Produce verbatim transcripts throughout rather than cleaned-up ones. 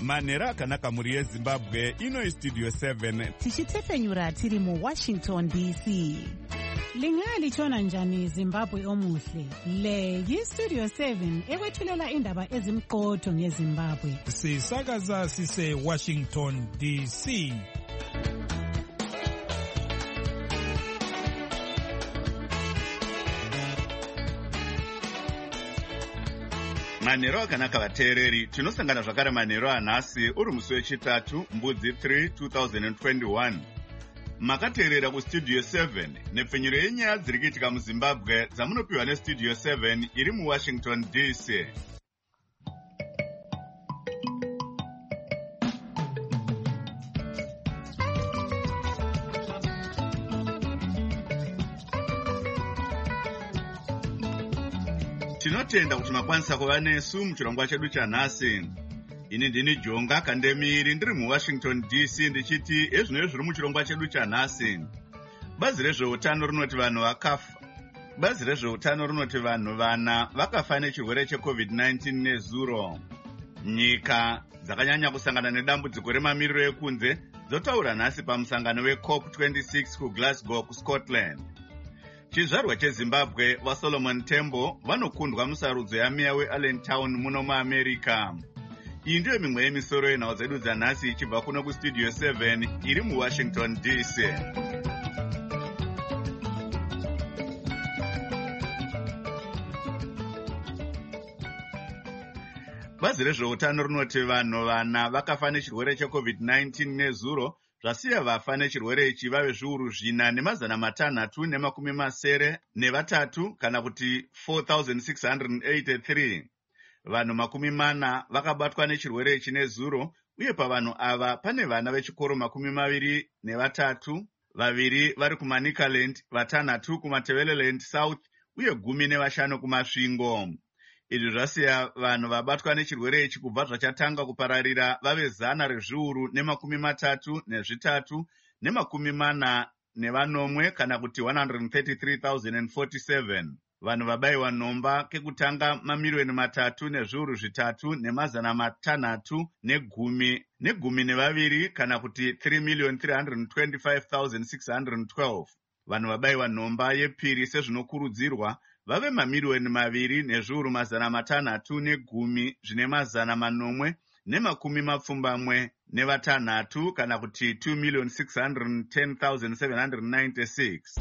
manhero akanaka mhuri yezimbabwe. Ino istudio seven tichitefenyura tiri muwashington D C. Lingalitshona njani Zimbabwe omuhle? Le yistudio seven ekwethulela indaba ezimqotho ngeZimbabwe. Sisakaza sise Washington D C. manhero akanaka vateereri, tinosangana zvakare manhero anhasi uri musi wechitatu mbudzi three two thousand twenty-one. Makateerera kustudio seven nepfenyuro yenyaya dziri kuitika muzimbabwe dzamunopiwa nestudio seven iri muwashington D C. Tinotenda kuti makwanisa kuva nesu muchirongwa chedu chanhasi. Ini ndini Jonga Kandemiri ndiri muWashington D C ndichiti ezvino zviri muchirongwa chedu chanhasi. Bazi rezveutano rinoti vanhu vakafa. Bazi rezveutano rinoti vanhu vana vakafa nechirwere checovid nineteen nezuro. Nyika dzakanyanya kusangana nedambudziko remamiriro ekunze dzotaura nhasi pamusangano weCOP twenty-six kuGlasgow kuScotland. Chizvarwa cheZimbabwe vaSolomon Tembo vanokundwa musarudzo yamiya weAllentown muno muAmerica. Iyi ndiyo mimwe yemisoro yenhau dzedu dzanhasi ichibva kuno kustudio seven iri muWashington D C. Bazi rezveutano rinoti vanhu vana vakafa nechirwere checovid nineteen nezuro zvasiya vafa nechirwere ichi vave zviuru zvina nemazana matanhatu nemakumi masere nevatatu kana kuti four thousand six hundred eighty-three. Vanhu makumi mana vakabatwa nechirwere ichi nezuro, uye pavanhu ava pane vana vechikoro makumi maviri nevatatu, vaviri vari kuManicaland, vatanhatu kuMateveleland South uye gumi nevashanu kuMasvingo. Izvi zvasiya vanhu vabatwa nechirwere ichi kubva zvachatanga kupararira vave zana rezviuru nemakumi matatu nezvitatu nemakumi mana nevanomwe kana kuti one hundred thirty-three thousand forty-seven. Vanhu vabayiwa nhomba kekutanga mamiliyoni matatu nezviuru zvitatu nemazana matanhatu negumi negumi nevaviri kana kuti three million three hundred twenty-five thousand six hundred twelve. Vanhu vabayiwa nhomba yepiri sezvinokurudzirwa vave mamiliyoni maviri nezviuru mazana matanhatu negumi zvine mazana manomwe nemakumi mapfumbamwe nevatanhatu kana kuti two million six hundred ten thousand seven hundred ninety-six.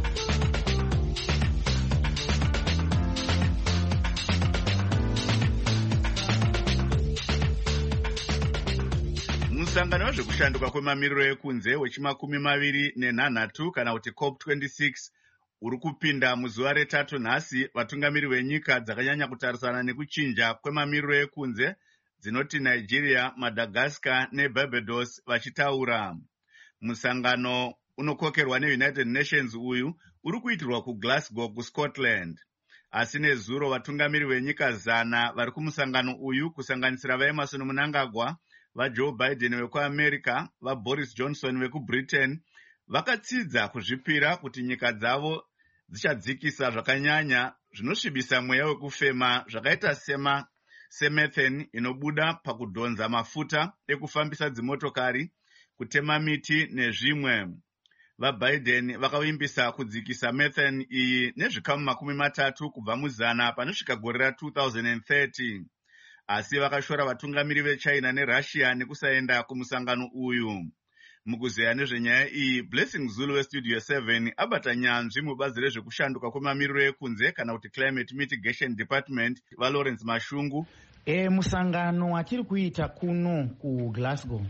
Musangano wezvekushanduka kwemamiriro ekunze wechimakumi maviri nenhanhatu kana kuti COP twenty-six uri kupinda muzuva retatu nhasi, vatungamiri venyika dzakanyanya kutarisana nekuchinja kwemamiriro ekunze dzinoti Nigeria, Madagascar neBarbados vachitaura. Musangano unokokerwa neUnited Nations uyu uri kuitirwa kuGlasgow kuScotland. Asi nezuro vatungamiri venyika zana vari kumusangano uyu kusanganisira vaEmerson Mnangagwa, vaJoe Biden vekuAmerica, vaBoris Johnson vekuBritain vakatsidza kuzvipira kuti nyika dzavo dzichadzikisa zvakanyanya zvinosvibisa mweya wekufema zvakaita sema semethane inobuda pakudhonza mafuta ekufambisa dzimotokari, kutema miti nezvimwe. VaBiden vakavimbisa kudzikisa methane iyi nezvikamu makumi matatu kubva muzana panosvika gore ra two thousand thirty. Asi vakashora vatungamiri veChina neRussia nekusaenda kumusangano uyu. Mukuzeya nezvenyaya iyi, Blessing Zulu westudio seven abata nyanzvi mubazi rezvekushanduka kwemamiriro ekunze kana kuti Climate Mitigation Department vaLawrence Mashungu. E, musangano watiri kuita kuno kuGlasgow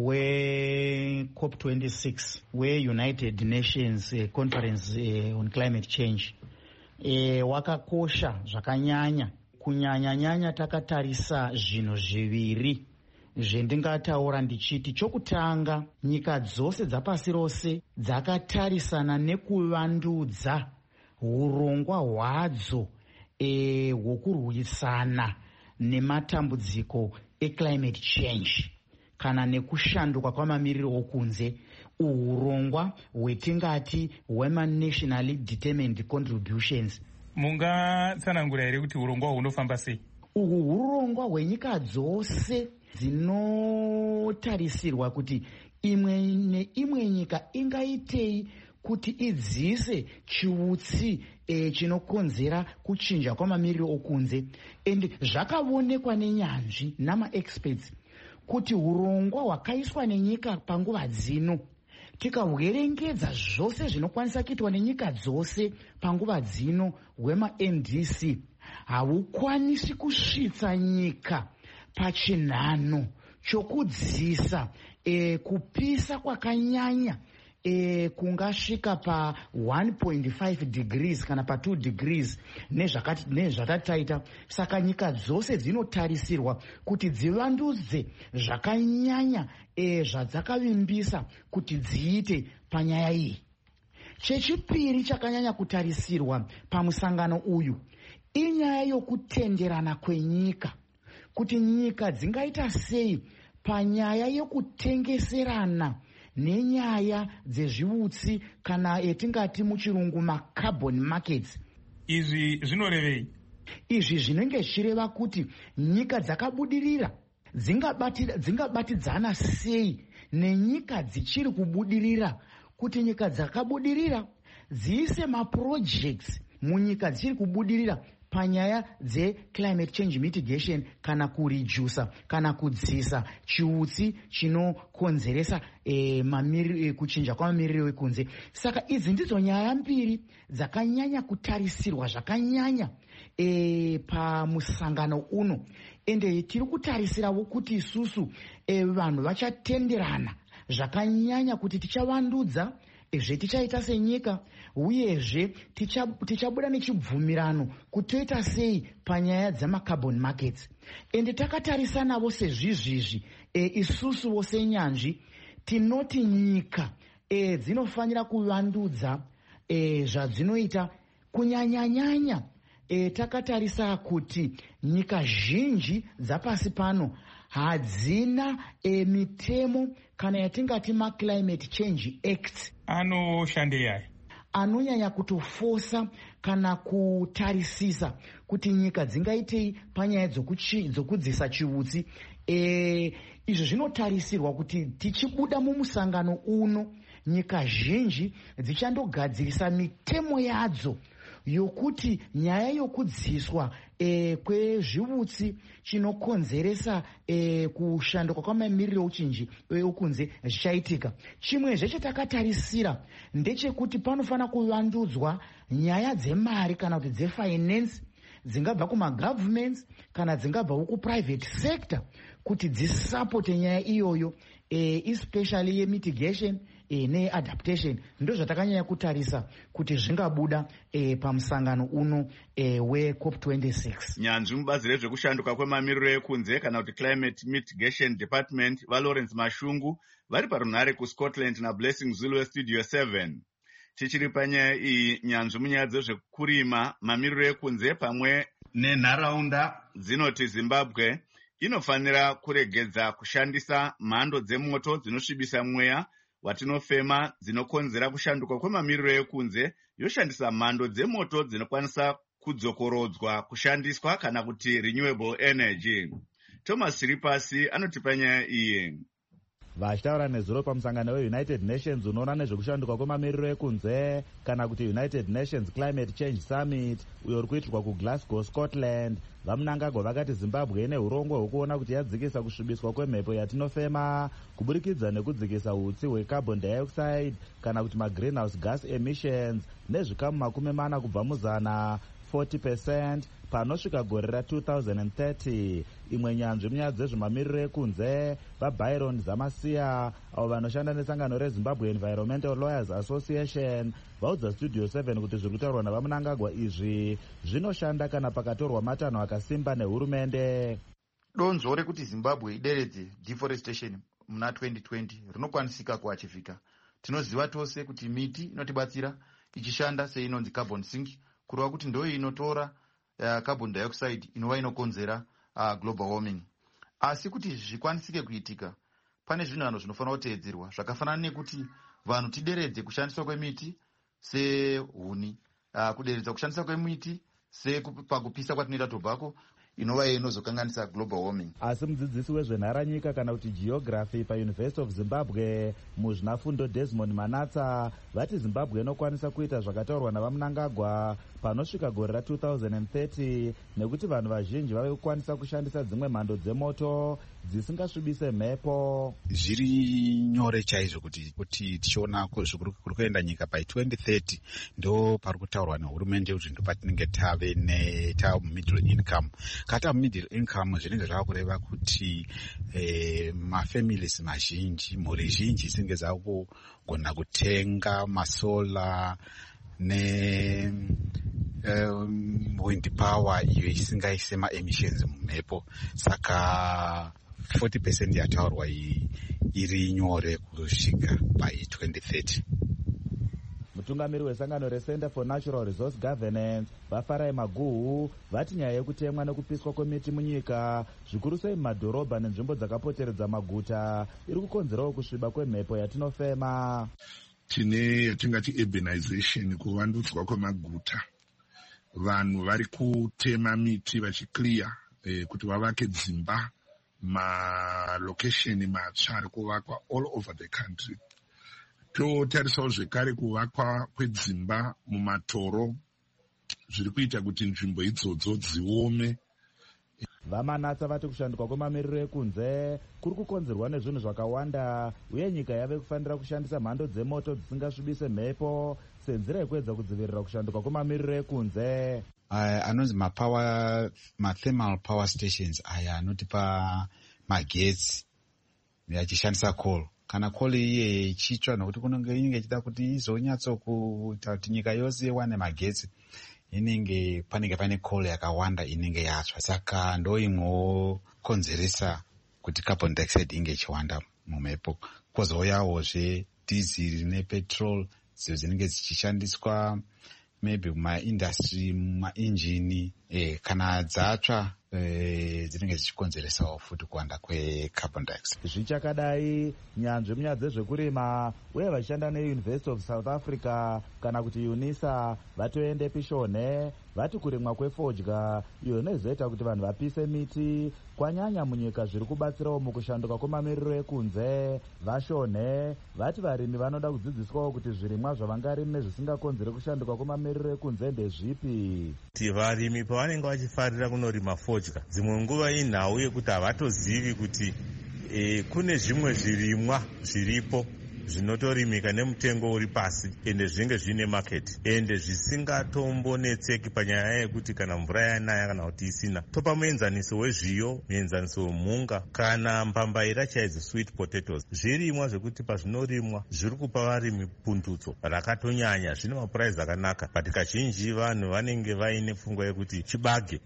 we-COP twenty-six we-United Nations uh, Conference uh, on Climate Change e, wakakosha zvakanyanya. Kunyanya-nyanya takatarisa zvinhu zviviri zvendingataura ndichiti, chokutanga, nyika dzose dzapasi rose dzakatarisana nekuvandudza urongwa hwadzo e, hwokurwisana nematambudziko eclimate change kana nekushanduka kwamamiriro okunze, urongwa hwetingati hwema-nationally determined contributions. Mungatsanangura here kuti urongwa hunofamba sei? Uhu urongwa hwenyika dzose dzinotarisirwa kuti imwe neimwe nyika ingaitei kuti idziise chiutsi e, chinokonzera kuchinja kwamamiriro okunze. And zvakaonekwa nenyanzvi nama-experts kuti urongwa hwakaiswa nenyika panguva dzino, tikahwerengedza zvose zvinokwanisa kuitwa nenyika dzose panguva dzino hwema-N D C, haukwanisi kusvitsa nyika pachinhano chokudziisa e, kupisa kwakanyanya e, kungasvika pa one point five degrees kana pa two degrees nezvatataita. Saka nyika dzose dzinotarisirwa kuti dzivandudze zvakanyanya e, zvadzakavimbisa kuti dziite panyaya iyi. Chechipiri chakanyanya kutarisirwa pamusangano uyu inyaya yokutenderana kwenyika, kuti nyika dzingaita sei panyaya yokutengeserana nenyaya dzezviutsi kana etingati muchirungu macarbon markets. Izvi zvinorevei? Izvi zvinenge zvichireva kuti nyika dzakabudirira dzingabatidzana sei nenyika dzichiri kubudirira, kuti nyika dzakabudirira dziise maprojects munyika dzichiri kubudirira panyaya dze-climate change mitigation kana kuredusa kana kudzisa chiutsi chinokonzeresa e, e, kuchinja kwamamiriro ekunze. Saka idzi ndidzo nyaya mbiri dzakanyanya kutarisirwa zvakanyanya e, pamusangano uno. Ende tiri kutarisirawo kuti isusu e, vanhu vachatenderana zvakanyanya kuti tichavandudza zvetichaita senyika, uyezve tichabuda nechibvumirano kuti toita sei panyaya dzamacarbon markets. Ende takatarisa navo sezvizvizvi e, isusuwo senyanzvi tinoti nyika e, dzinofanira kuvandudza e, zvadzinoita kunyanyanyanya. E, takatarisa kuti nyika zhinji dzapasi pano hadzina e, mitemo kana yatingati ma-climate change acts. Anoshandei? Anonyanya kutofosa kana kutarisisa kuti nyika dzingaitei panyaya dzokudzisa chiutsi. E, izvi zvinotarisirwa kuti tichibuda mumusangano uno nyika zhinji dzichandogadzirisa mitemo yadzo yokuti nyaya yokudziswa e, kwezviutsi chinokonzeresa e, kushanduka kwamamiriro uchinji okunze zvichaitika. Chimwezve chatakatarisira ndechekuti panofanira kuvandudzwa nyaya dzemari kana kuti dzefinance dzingabva kumagovernments kana dzingabvawo kuprivate sector kuti dzisapote nyaya iyoyo e, especially yemitigation e, neadaptation. Ndo zvatakanyanya kutarisa kuti zvingabuda e, pamusangano uno e, we-COP twenty-six. Nyanzvi mubazi rezvekushanduka kwemamiriro ekunze kana kuti Climate Mitigation Department vaLawrence Mashungu vari parunhare kuScotland naBlessing Zulu Studio seven. Tichiri panyaya iyi, nyanzvi munyaya dzezvekurima, mamiriro ekunze pamwe nenharaunda dzinoti Zimbabwe inofanira kuregedza kushandisa mhando dzemoto dzinosvibisa mweya watinofema dzinokonzera kushanduka kwemamiriro ekunze, yoshandisa mhando dzemoto dzinokwanisa kudzokorodzwa kushandiswa kana kuti renewable energy. Thomas Chiripasi anotipa nyaya iyi. Vachitaura nezuro pamusangano weUnited Nations unoona nezvekushanduka kwemamiriro ekunze kana kuti United Nations Climate Change Summit uyo uri kuitirwa kuGlasgow, Scotland, vaMnangagwa vakati Zimbabwe ine urongwa hwekuona kuti yadzikisa kusvibiswa kwemhepo yatinofema kuburikidza nekudzikisa utsi hwecarbon dioxide kana kuti magreenhouse gas emissions nezvikamu makumi mana kubva muzana forty percent panosvika gore ra two thousand thirty. Imwe nyanzvi munyaya dzezvemamiriro ekunze vaByron Zamasiya avo vanoshanda nesangano reZimbabwe Environmental Lawyers Association vaudza Studio seven kuti zviri kutaurwa navaMnangagwa izvi zvinoshanda kana pakatorwa matanho akasimba nehurumende. Donzvo rekuti Zimbabwe ideredze deforestation muna twenty twenty rinokwanisika kuachivhika. Tinoziva tose kuti miti inotibatsira ichishanda seinonzi carbon sink, kureva kuti ndo inotora uh, carbon dioxide inova inokonzera uh, global warming. Asi kuti zvikwanisike kuitika pane zvinhu zvinofanira kuteedzerwa zvakafanana nekuti vanhu tideredze kushandiswa kwemiti sehuni, uh, kuderedza kushandiswa kwemiti sepakupisa kwatinoita tobacco. inova iyo inozokanganisa global warming. Asi mudzidzisi wezvenharanyika kana kuti geography paUniversity of Zimbabwe muzvinafundo Desmond Manatsa vati Zimbabwe inokwanisa kuita zvakataurwa navaMnangagwa panosvika gore ra two thousand thirty nekuti vanhu vazhinji vave kukwanisa kushandisa dzimwe mhando dzemoto dzisingasvibise mhepo. Zviri nyore chaizvo kuti kuti tichiona kuri kuenda nyika by twenty thirty ndo pari kutaurwa nehurumende kuti ndo patinenge tave neta middle income. Kata middle income zvinenge zvava kureva kuti eh, mafamilies mazhinji mhuri zhinji dzinenge dzakugona kutenga masola ne um, wind power iyo isingaise ma-emissions mumhepo. Saka forty percent yataurwa iri nyore kusvika by twenty thirty. Mutungamiri wesangano reCenter for Natural Resource Governance vafarai Maguhu vati nyaya yekutemwa nekupiswa kwemiti munyika zvikuru sei mumadhorobha nenzvimbo dzakapoteredza maguta iri kukonzerawo kusviba kwemhepo yatinofema. Tine yatingati urbanization, kuvandudzwa kwemaguta. Vanhu vari kutema miti vachiclear eh, kuti vavake dzimba malocation matsva ari kuvakwa all over the country. Totarisawo zvekare kuvakwa kwedzimba mumatoro zviri kuita kuti nzvimbo idzodzo dziome. Vamanatsa vati kushandikwa kwemamiriro ekunze kuri kukonzerwa nezvinhu zvakawanda uye nyika yave kufanira kushandisa mhando dzemoto dzisingasvibise mhepo senzira yekuedza kudzivirira kushandikwa kwemamiriro ekunze. Uh, anonzi mapower mathermal power stations aya anotipa magetsi yachishandisa coal. Kana coal iye ichitsva nokuti kunenge inenge ichida kuti izonyatso kuita kuti nyika yose iwane magetsi inenge panenge pane coal yakawanda inenge yatsva. Saka ndo imwewo konzeresa kuti carbon dioxide inge ichiwanda mumhepo. Kwozouyawo diesel nepetrol dzidzo dzinenge dzichishandiswa maybe mumaindustry mumainjini eh, kana dzatsva eh, dzinenge dzichikonzeresawo futi kuwanda kwecarbon dioxide. Zvichakadai nyanzvi munyaya dzezvekurima uye vachishanda neUniversity of South Africa kana kuti UNISA vatoende pishonhe vati kurimwa kwefodya iyo inozoita kuti vanhu vapise miti kwanyanya munyika zviri kubatsirawo mukushanduka kwemamiriro ekunze. Vashonhe vati varimi vanoda kudzidziswawo kuti zvirimwa zvavangarime zvisingakonzere kushanduka kwemamiriro ekunze ndezvipi. Kuti varimi pavanenge vachifarira kunorima fodya dzimwe nguva inhau yekuti havatozivi kuti e, kune zvimwe zvirimwa zviripo zvinotorimika nemutengo uri pasi ende zvinenge zvine market ende zvisingatombonetseki panyaya yekuti kana mvura yanaya kana kuti isina. Topa muenzaniso wezviyo, muenzaniso wemhunga kana mbambaira chaidzo sweet potatoes. Zvirimwa zvekuti pazvinorimwa zviri kupa varimi pundutso rakatonyanya, zvine mapuraizi akanaka, but kazhinji vanhu vanenge vaine pfungwa yekuti chibage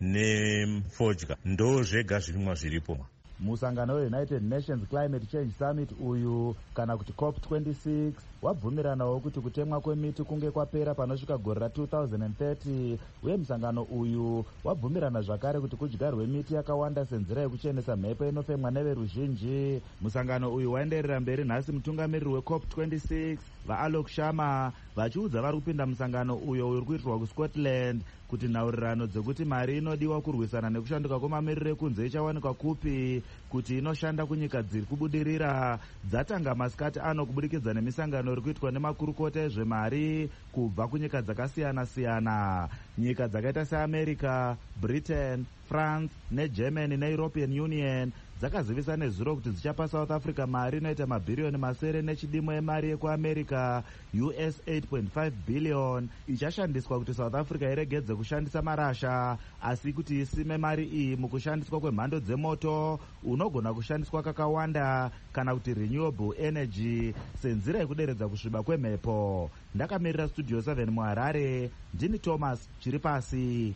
nefodya ndo zvega zvirimwa zviripo. Musangano weUnited Nations Climate Change Summit uyu kana kuti COP twenty-six wabvumiranawo kuti kutemwa kwemiti kunge kwapera panosvika gore ra two thousand thirty uye musangano uyu wabvumirana zvakare kuti kudyarwe miti yakawanda senzira yekuchenesa mhepo inofemwa neveruzhinji. Musangano uyu waenderera mberi nhasi mutungamiriri weCOP twenty-six vaAlok Sharma vachiudza vari kupinda musangano uyo uri kuitirwa kuScotland kuti nhaurirano dzekuti mari inodiwa kurwisana nekushanduka kwemamiriro ekunze ichawanikwa kupi kuti inoshanda kunyika dziri kubudirira dzatanga masikati ano kubudikidza nemisangano iri kuitwa nemakurukota ezvemari kubva kunyika dzakasiyana-siyana. Nyika dzakaita seAmerica, Britain, France neGermany neEuropean Union dzakazivisa nezuro kuti dzichapa South Africa mari inoita mabhiriyoni masere nechidimo yemari yekuAmerica U S eight point five billion ichashandiswa kuti South Africa iregedze kushandisa marasha asi kuti isime mari iyi mukushandiswa kwemhando dzemoto unogona kushandiswa kakawanda kana kuti renewable energy senzira yekuderedza kusviba kwemhepo. Ndakamirira Studio seven muHarare, ndini Thomas Chiripasi.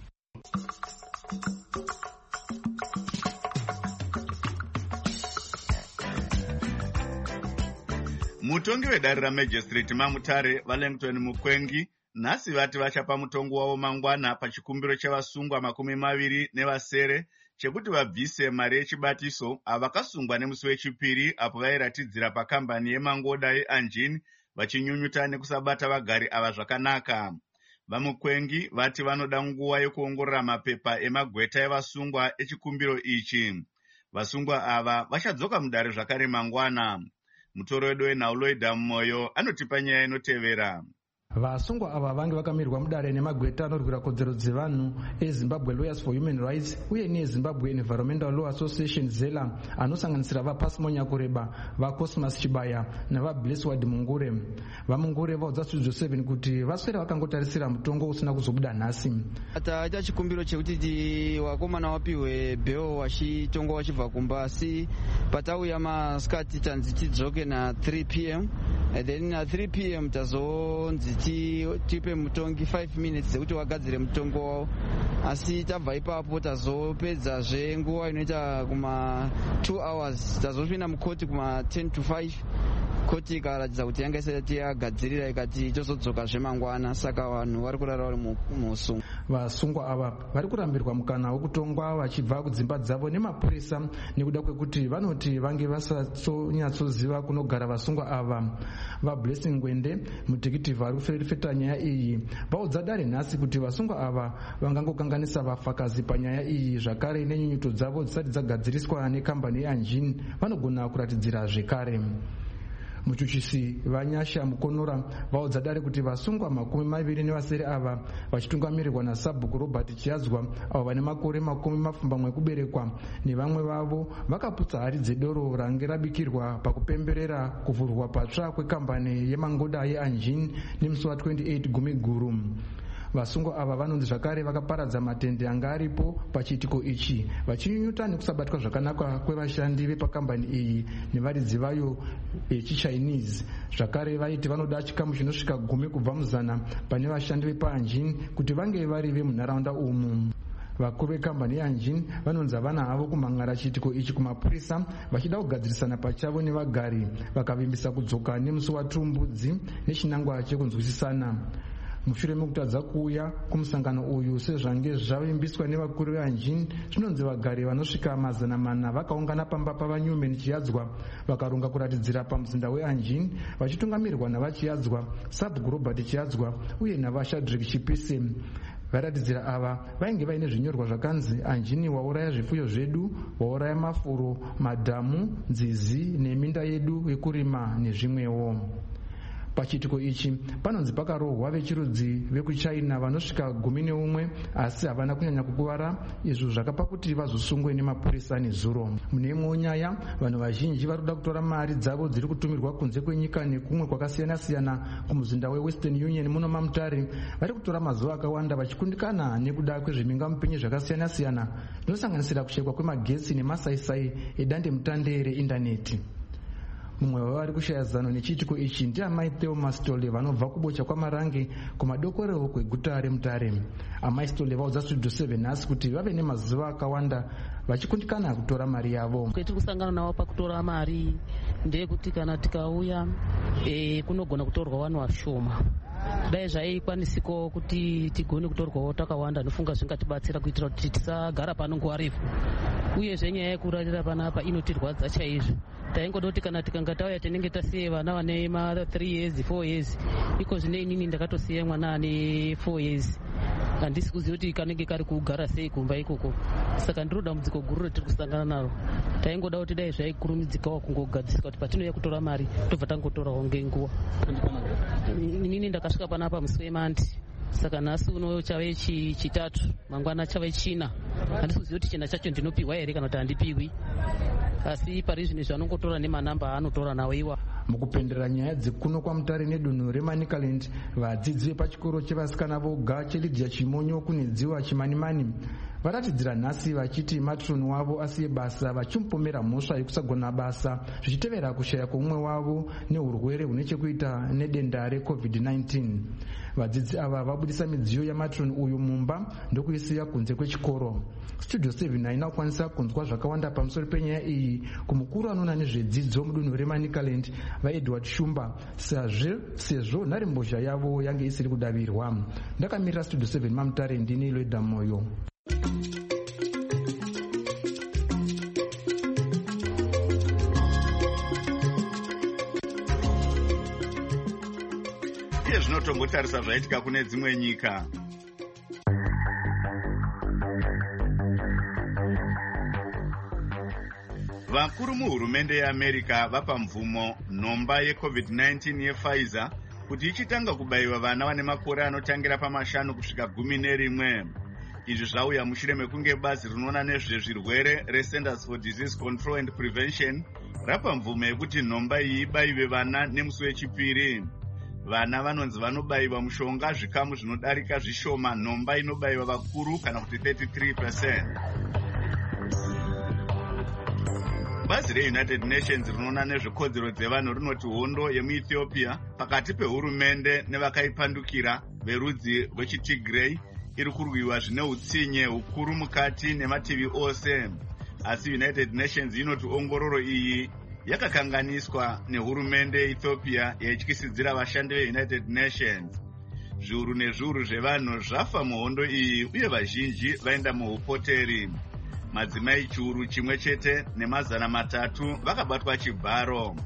Mutongi wedare raMajistrate maMutare Valenton Mukwengi nhasi vati vachapa mutongo wavo mangwana pachikumbiro chevasungwa makumi maviri nevasere chekuti vabvise mari yechibatiso avakasungwa nemusi wechipiri apo vairatidzira pakambani yemangoda yeAnjin vachinyunyuta nekusabata vagari ava zvakanaka. Vamukwengi vati vanoda nguva yekuongorora mapepa emagweta evasungwa echikumbiro ichi. Vasungwa ava vachadzoka mudare zvakare mangwana. Mutoro wedu weNhauloida Moyo anotipa nyaya inotevera. Vasungwa ava vange vakamirwa mudare nemagweta anorwira kodzero dzevanhu eZimbabwe Lawyers for Human Rights uye neZimbabwe Environmental Law Association ZELA anosanganisira vaPasmo Nyakureba, vaCosmas Chibaya navaBlessward Mungure. VaMungure vaudza Studio seven kuti vaswera vakangotarisira mutongo usina kuzobuda nhasi. Taita chikumbiro chekuti wakomana wapiwe bheo wachitongwa wachibva kumba asi patauya masikati tanzi tidzoke na three p m and then na three p m tazonzi tipe mutongi five minutes dzekuti wagadzire mutongo wavo, asi tabva ipapo tazopedzazve nguva inoita kuma two hours tazopinda mukoti kuma ten to five. Koti ikaratidza kuti yanga isati yagadzirira ikati tozodzoka zvemangwana, saka vanhu vari kurara vari musungo. Vasungwa ava vari kurambirwa mukana wekutongwa vachibva kudzimba dzavo nemapurisa nekuda kwekuti vanoti vange vasatonyatsoziva kunogara vasungwa ava. VaBlessing Ngwende, mutekitivi ari kufefeta nyaya iyi, vaudza dare nhasi kuti vasungwa ava vangangokanganisa vafakazi panyaya iyi zvakare nenyunyuto dzavo dzisati dzagadziriswa nekambani yeAngin vanogona kuratidzira zvekare. Muchuchisi Vanyasha Mukonora vaudza dare kuti vasungwa makumi maviri nevasere ava vachitungamirirwa naSabhuku Robert Chiadzwa avo vane makore makumi mapfumbamwe ekuberekwa nevamwe vavo vakaputsa hari dzedoro range rabikirwa pakupemberera kuvhurwa patsva kwekambani yemangoda yeAngin nemusi wa twenty-eight gumi guru. Vasungwa ava vanonzi zvakare vakaparadza matende anga aripo pachiitiko ichi vachinyunyuta nekusabatwa zvakanaka kwevashandi vepakambani iyi nevaridzi vayo vechiChinese. Zvakare vaiti vanoda chikamu chinosvika gumi kubva muzana pane vashandi vepaAngin kuti vange vari vemunharaunda umu. Vakuru vekambani yeAngin vanonzi havana havo kumhan'ara chiitiko ichi kumapurisa vachida kugadzirisana pachavo nevagari vakavimbisa kudzoka nemusi watumbudzi nechinangwa chekunzwisisana. Mushure mekutadza kuuya kumusangano uyu sezvange zvavimbiswa nevakuru veAngin, zvinonzi vagari vanosvika mazana mana vakaungana pamba pavaNewman Chiadzwa vakaronga kuratidzira pamuzinda weAngin vachitungamirirwa navachiadzwa Sabhuku Robert Chiadzwa uye navaShadrack Chipise. Varatidzira ava vainge vaine zvinyorwa zvakanzi Angin wauraya zvifuyo zvedu, wauraya mafuro, madhamu, nzizi neminda yedu yekurima nezvimwewo. Pachiitiko ichi panonzi pakarohwa vechirudzi vekuChina vanosvika gumi neumwe asi havana kunyanya kukuvara, izvo zvakapa kuti vazosungwe nemapurisa nezuro. Mune imwewo nyaya, vanhu vazhinji vari kuda kutora mari dzavo dziri kutumirwa kunze kwenyika nekumwe kwakasiyana siyana kumuzinda weWestern Union muno maMutare vari kutora mazuva akawanda vachikundikana nekuda kwezvemingamupenyu zvakasiyana siyana zvinosanganisira kushekwa kwemagetsi nemasaisai edande mutande reindaneti. Mumwe wavari kushaya zano nechiitiko ichi ndiamai Theo Mastole vanobva kubocha kwaMarange kumadokorero kweguta reMutare. Amai Stole vaudza Studio seven nhasi kuti vave nemazuva akawanda vachikundikana kutora mari yavo. Kwetiri kusangana navo pakutora mari ndeyekuti kana tikauya e, kunogona kutorwa vanhu vashoma. Dai zvaikwanisiko kuti tigone kutorwawo takawanda nofunga zvingatibatsira kuitira kuti tisagara pano nguva refu. Uye zvenyaya yekurarira panapa inotirwadza chaizvo. Taingoda kuti kana tikanga tauya tinenge tasiye vana vane ma three years four years iko zvine inini ndakatosiya mwana ane four years. Handisi kuziva kuti kanenge kari kugara sei kumba ikoko. Saka ndiro dambudziko guru ratiri kusangana naro. Taingoda kuti dai zvaikurumidzikawo kungogadziswa kuti patinouya kutora mari tobva tangotorawo ngenguva. Inini ndakasvika panapa musi weMandi. Saka nhasi uno chave chitatu mangwana chave china. Handisi kuziva kuti china chacho ndinopiwa here kana kuti handipiwi. Asi pari zvino zvanongotora nemanamba anotora nawo iwa. Mukupendera nyaya dzekuno kwaMutare nedunhu reManicaland, vadzidzi vepachikoro chevasikana voga cheLydia Chimonyo kunedziwa Chimanimani varatidzira nhasi vachiti matron wavo asiye basa vachimupomera mhosva yekusagona basa zvichitevera kushaya kwomumwe wavo neurwere hune chekuita nedenda reCovid nineteen. Vadzidzi ava vabudisa midziyo yamatron uyu mumba ndokuisiya kunze kwechikoro. Studio seven haina kukwanisa kunzwa zvakawanda pamusoro penyaya iyi kumukuru anoona nezvedzidzo mudunhu reManicaland vaEdward Shumba sezvo nharembozha yavo yange isiri kudavirwa. Ndakamirira Studio seven maMutare ndini Loida Moyo. zvinotombotarisa zvaitika kune dzimwe nyika. Vakuru muhurumende yeAmerica vapa mvumo nhomba yecovid nineteen yePfizer kuti ichitanga kubayiwa vana vane makore anotangira pamashanu kusvika gumi nerimwe. Izvi zvauya mushure mekunge bazi rinoona nezvezvirwere reCenters for Disease Control and Prevention rapa mvumo yekuti nhomba iyi ibayiwe vana nemusi wechipiri. Vana vanonzi vanobayiwa mushonga zvikamu zvinodarika zvishoma nhomba inobayiwa vakuru kana kuti thirty-three percent. Bazi reUnited Nations rinoona nezvekodzero dzevanhu rinoti hondo yemuEthiopia pakati pehurumende nevakaipandukira verudzi rwechiTigray iri kurwiwa zvine utsinye hukuru mukati nemativi ose. Asi United Nations inoti ongororo iyi yakakanganiswa nehurumende yeEthiopia yaityisidzira vashandi veUnited Nations. Zviuru nezviuru zvevanhu zvafa muhondo iyi uye vazhinji vaenda muhupoteri. Madzimai chiuru chimwe chete nemazana matatu vakabatwa chibharo.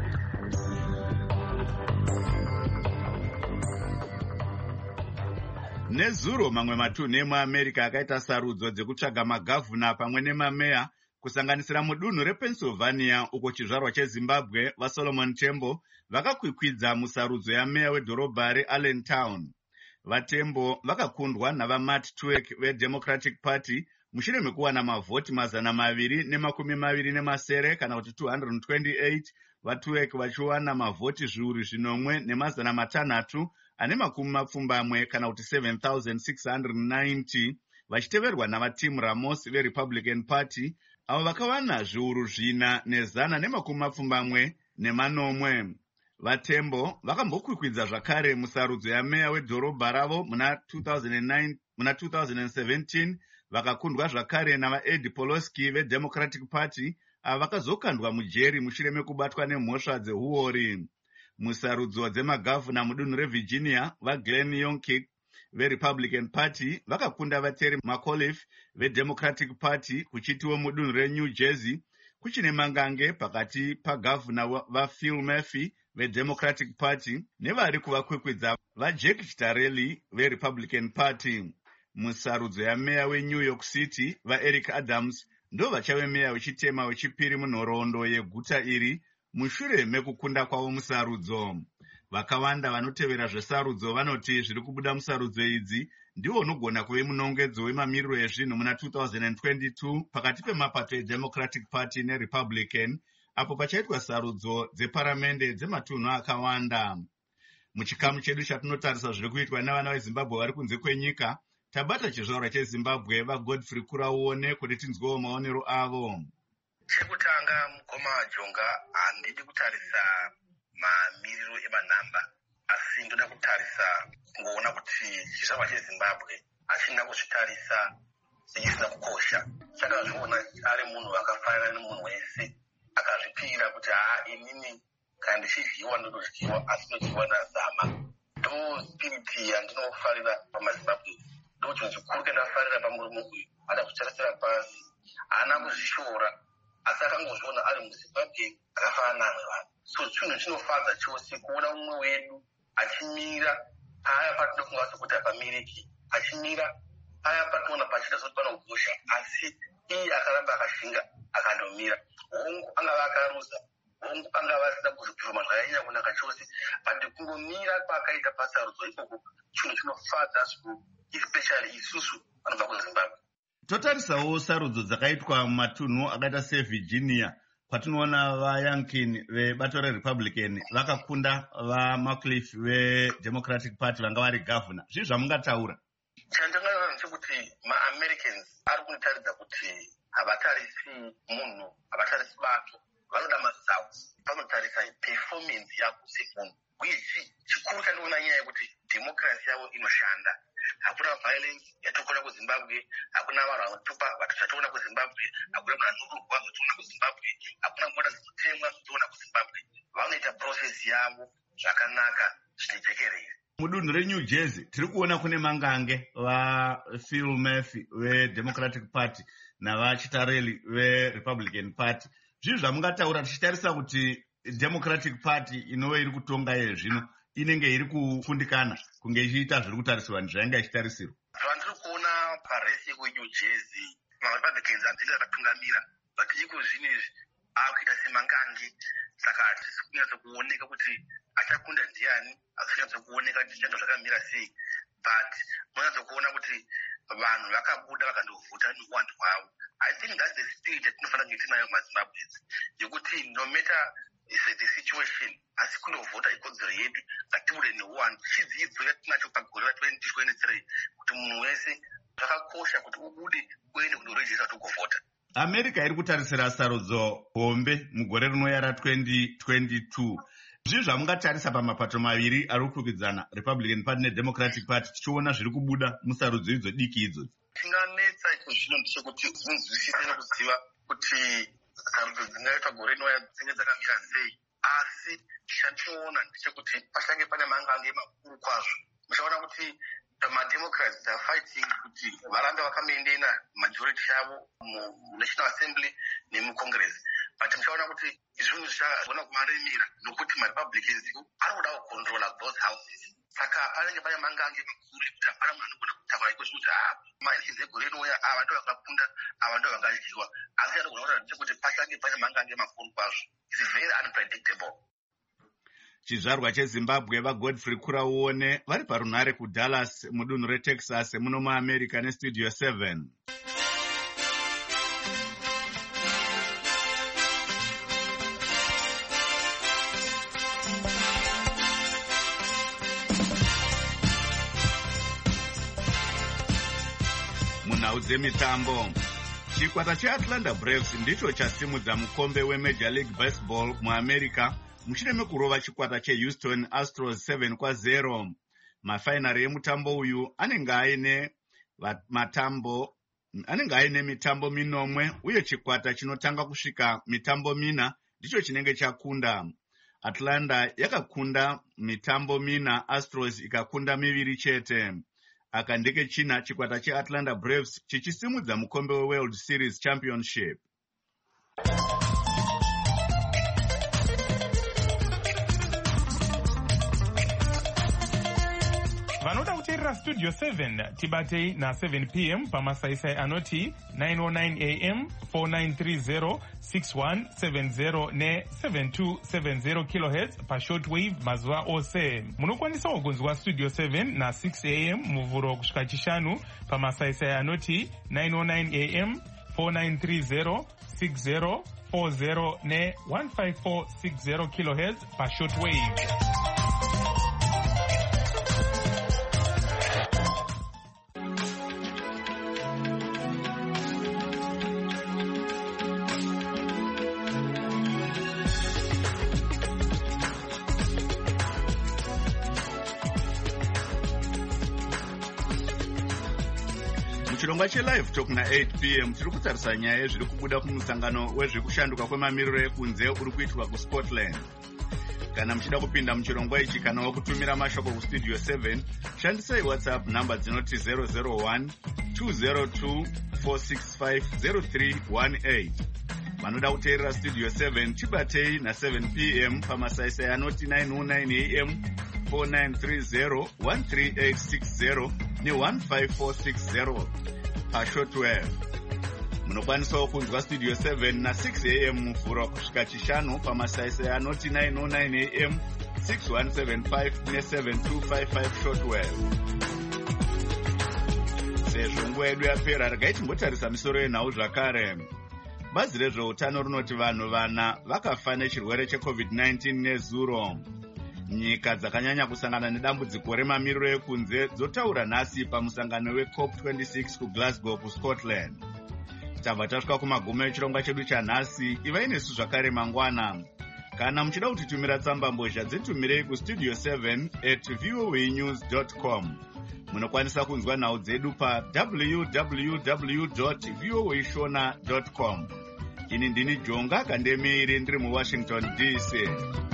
Nezuro mamwe matunhu emuAmerica akaita sarudzo dzekutsvaga magavhuna pamwe nemameya kusanganisira mudunhu rePennsylvania uko chizvarwa cheZimbabwe vaSolomon Tembo vakakwikwidza musarudzo yameya wedhorobha reAllentown. VaTembo vakakundwa navaMatt Tuek veDemocratic Party mushure mekuwana mavhoti mazana maviri nemakumi maviri nemasere kana kuti two hundred twenty-eight, vaTuek vachiwana mavhoti zviuru zvinomwe nemazana matanhatu ane makumi mapfumbamwe kana kuti seven thousand six hundred ninety, vachiteverwa navaTim Ramos veRepublican Party avo vakawana zviuru zvina nezana nemakumi mapfumbamwe nemanomwe. VaTembo vakambokwikwidza zvakare musarudzo yameya wedhorobha ravo muna two thousand nine muna two thousand seventeen, vakakundwa zvakare navaEd Poloski veDemocratic Party ava vakazokandwa mujeri mushure mekubatwa nemhosva dzehuori. Musarudzo dzemagavhuna mudunhu reVirginia vaGlenn Youngkin veRepublican Party vakakunda vaTerry McAuliffe veDemocratic Party, kuchitiwo mudunhu reNew Jersey kuchine mangange pakati pagavhuna vaPhil Murphy veDemocratic Party nevari kuvakwikwidza vaJack Ciattarelli veRepublican Party. Musarudzo yameya weNew York City vaEric Adams ndo vachave meya wechitema wechipiri munhoroondo yeguta iri mushure mekukunda kwavo musarudzo. Vakawanda vanotevera zvesarudzo vanoti zviri kubuda musarudzo idzi ndiwo unogona kuve munongedzo wemamiriro ezvinhu muna two thousand twenty-two pakati pemapato eDemocratic Party neRepublican apo pachaitwa sarudzo dzeparamende dzematunhu akawanda. Muchikamu chedu chatinotarisa zviri kuitwa navana veZimbabwe vari kunze kwenyika, tabata chizvarwa cheZimbabwe vaGodfrey Kurauone kuti tinzwewo maonero avo. Chekutanga mukoma Jonga, handidi kutarisa mamiriro emanhamba, asi ndoda kutarisa kungoona kuti chizvarwa cheZimbabwe hachina kuzvitarisa sechisina kukosha. Chakazviona ari munhu akafanana nemunhu wese, akazvipira kuti haa inini kana ndichidyiwa ndododyiwa asi ndodyiwa nazama. Ndo spiriti yandinofarira pamaZimbabwe. Ndo chinhu chikuru kandafarira pamurume uyu, hada kutarisa pasi, haana kuzvishora, asi akangozviona ari muZimbabwe akafanana namwe vanhu. So chinhu chinofadza chose kuona mumwe wedu achimira paya patinoda kunga sokuti apamiriki, achimira paya patinoona pachida soti pano kukosha, asi iye akaramba akashinga akandomira. Hongu angava akaruza, hongu angava asina kuzvipiruma zvakanyanya kunaka chose, but kungomira paakaita pasarudzo ikoko chinhu chinofadza zvikuru, especially isusu vanobva kuZimbabwe. Totarisawo sarudzo dzakaitwa mumatunhu akaita seVirginia patinoona vaYoungkin vebato reRepublican vakakunda vaMcAuliffe veDemocratic Party vanga vari gavhuna. Zvii zvamungataura? Chandingaona ndechekuti maAmericans ari kunitaridza kuti havatarisi munhu, havatarisi bato, vanoda maresults, vanotarisa performance yako semunhu. Uye chikuru chandiona nyaya yekuti democracy yavo inoshanda. Hakuna violence yatokona kuZimbabwe, hakuna vanhu vanotupa vatu zvatoona kuZimbabwe, hakuna vanhuruva zvatoona kuZimbabwe, hakuna mota dzinotemwa zvatoona kuZimbabwe. Vanoita process yavo zvakanaka zvinejekerere. Mudunhu reNew Jersey tiri kuona kune mangange vaPhil Murphy veDemocratic Party navaCiattarelli veRepublican Party. Zvii zvamungataura tichitarisa kuti Democratic Party inova iri kutonga iye zvino inenge iri kufundikana kunge ichiita zviri kutarisirwa nezvainge ichitarisirwa? Zvandiri kuona paresi yekuNew Jersey, maRepublicans anenge akatungamira vachiko zvinezvi akuita semangangi, saka hatisi kunyatsa kuoneka kuti achakunda ndiani, hatisi kunyatsa kuoneka kuti zvichanga zvakamira sei, but munonyatsa kuona kuti vanhu vakabuda vakandovhota neuwandu hwavo. I think that's the spirit yatinofanira kunge tinayo muZimbabweans, yekuti no matter the situation, asi kunovhota ikodzero yedu, ngatibude neuwandu. Chidzidzo yatinacho pagore ra-twenty twenty-three kuti munhu wese zvakakosha kuti ubude uende kundorejista kuti ugovhota. America iri kutarisira sarudzo hombe mugore rinouya ra-twenty twenty-two. Zvii zvamungatarisa pamapato maviri ari kukwikwidzana, Republican Party neDemocratic Party, tichiona zviri kubuda musarudzo idzo diki idzodzo? Chinganetsa zvino ndechekuti zinzwisise nekuziva kuti sarudzo dzingaitwa gore rinouya dzinenge dzakamira sei, asi chatinoona ndechekuti pachange pane mangange makuru kwazvo. Muchaona kuti maDemocrats are fighting kuti varambe vakamentena majority yavo muNational Assembly nemuCongress, but muchaona kuti zvinhu zvichaona kumaremera nokuti maRepublicans ari kuda kucontrola both houses. Saka panenge pane mangange makuru ekuti hapana munhu anogona kutaura iko zvekuti maelection egore rinouya ava ndo vakakunda, ava ndo vangadyiwa, asi anogona kuti kuti pachange pane mangange makuru kwazvo. It's very unpredictable. Chizvarwa cheZimbabwe vaGodfrey Kurauone vari parunhare kuDallas mudunhu reTexas muno muAmerica neStudio seven. Munhau dzemitambo, chikwata cheAtlanta Braves ndicho chasimudza mukombe weMajor League Baseball muAmerica mushure mekurova chikwata cheHouston Astros seven kwa zero. Mafainari emutambo uyu anenge aine matambo anenge aine mitambo minomwe uye chikwata chinotanga kusvika mitambo mina ndicho chinenge chakunda. Atlanta yakakunda mitambo mina, Astros ikakunda miviri chete. Aka ndeke china chikwata cheAtlanta Braves chichisimudza mukombe weWorld Series Championship. Vanoda kuteerera Studio seven tibatei na seven p m pamasaisai anoti nine oh nine a m, four nine three zero, six one seven zero ne seven two seven zero kilohertz pashortwave mazuva ose. Munokwanisawo kunzwa Studio seven na six a m muvhuro kusvika chishanu pamasaisai anoti nine oh nine a m, four nine three zero, six zero four zero ne one five four six zero kilohertz pashortwave. Chirongwa chelive talk na eight p m tiri kutarisa nyaya yezviri kubuda kumusangano wezvekushanduka kwemamiriro ekunze uri kuitwa kuScotland. Kana muchida kupinda muchirongwa ichi kana wakutumira mashoko kuStudio seven, shandisai WhatsApp namba dzinoti zero zero one two zero two four six five zero three one eight. Vanoda kuteerera Studio seven tibatei na seven p m pamasaisai anoti nine oh nine a m, four nine three zero, one three eight six zero ne one five four six zero pashortwave. Munokwanisawo kunzwa Studio seven na six a m muvhuro kusvika chishanu pamasaisai anoti nine oh nine a m, six one seven five ne seven two five five shortwave. Sezvo nguva yedu yapera, regai timbotarisa misoro yenhau zvakare. Bazi rezveutano rinoti vanhu vana vakafa nechirwere cheCovid nineteen nezuro. Nyika dzakanyanya kusangana nedambudziko remamiriro ekunze dzotaura nhasi pamusangano weCOP twenty-six kuGlasgow kuScotland. Tabva tasvika kumagumo echirongwa chedu chanhasi. Ivai nesu zvakare mangwana. Kana muchida kutitumira tsamba mbozha dzitumirei kustudio seven at voanews dot com. Munokwanisa kunzwa nhau dzedu pa w w w dot voashona dot com. Ini ndini Jonga Kandemiri ndiri muWashington D C.